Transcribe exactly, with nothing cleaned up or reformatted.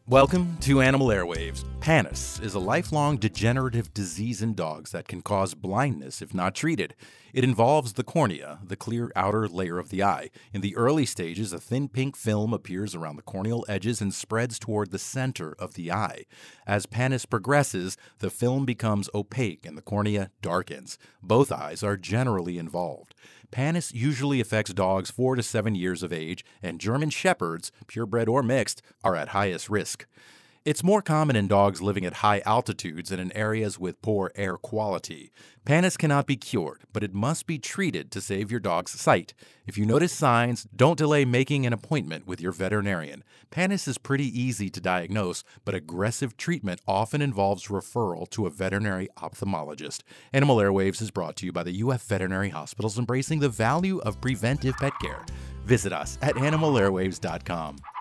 Welcome to Animal Airwaves. Panis is a lifelong degenerative disease in dogs that can cause blindness if not treated. It involves the cornea, the clear outer layer of the eye. In the early stages, a thin pink film appears around the corneal edges and spreads toward the center of the eye. As panis progresses, the film becomes opaque and the cornea darkens. Both eyes are generally involved. Panis usually affects dogs four to seven years of age, and German Shepherds, purebred or mixed, are at highest risk. It's more common in dogs living at high altitudes and in areas with poor air quality. Panis cannot be cured, but it must be treated to save your dog's sight. If you notice signs, don't delay making an appointment with your veterinarian. Panis is pretty easy to diagnose, but aggressive treatment often involves referral to a veterinary ophthalmologist. Animal Airwaves is brought to you by the U F Veterinary Hospitals, embracing the value of preventive pet care. Visit us at animal airwaves dot com.